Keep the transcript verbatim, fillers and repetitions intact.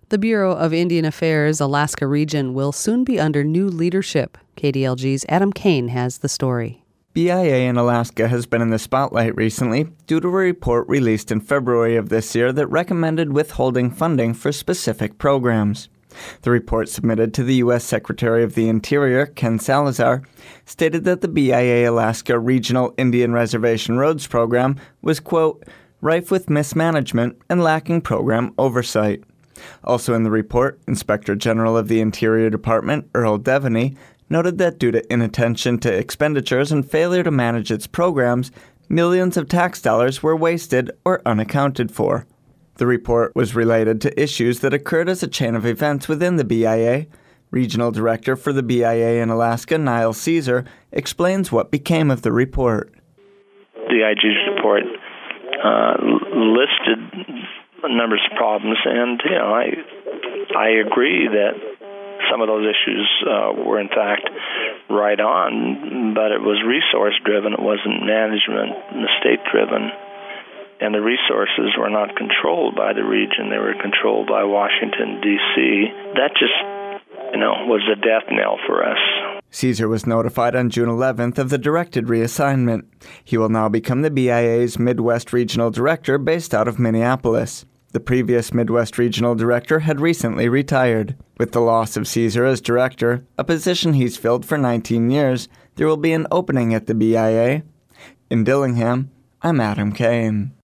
The Bureau of Indian Affairs Alaska region will soon be under new leadership. K D L G's Adam Kane has the story. B I A in Alaska has been in the spotlight recently due to a report released in February of this year that recommended withholding funding for specific programs. The report submitted to the U S Secretary of the Interior, Ken Salazar, stated that the B I A Alaska Regional Indian Reservation Roads program was, quote, rife with mismanagement and lacking program oversight. Also in the report, Inspector General of the Interior Department, Earl Devaney, noted that due to inattention to expenditures and failure to manage its programs, millions of tax dollars were wasted or unaccounted for. The report was related to issues that occurred as a chain of events within the B I A. Regional Director for the B I A in Alaska, Niall Caesar, explains what became of the report. The I G's report uh, listed numbers of problems, and you know, I I agree that some of those issues uh, were in fact right on, but it was resource driven. It wasn't management, mistake driven, and the resources were not controlled by the region. They were controlled by Washington, D C That just, you know, was a death knell for us. Caesar was notified on June eleventh of the directed reassignment. He will now become the B I A's Midwest Regional Director based out of Minneapolis. The previous Midwest Regional Director had recently retired. With the loss of Caesar as director, a position he's filled for nineteen years, there will be an opening at the B I A. In Dillingham, I'm Adam Kane.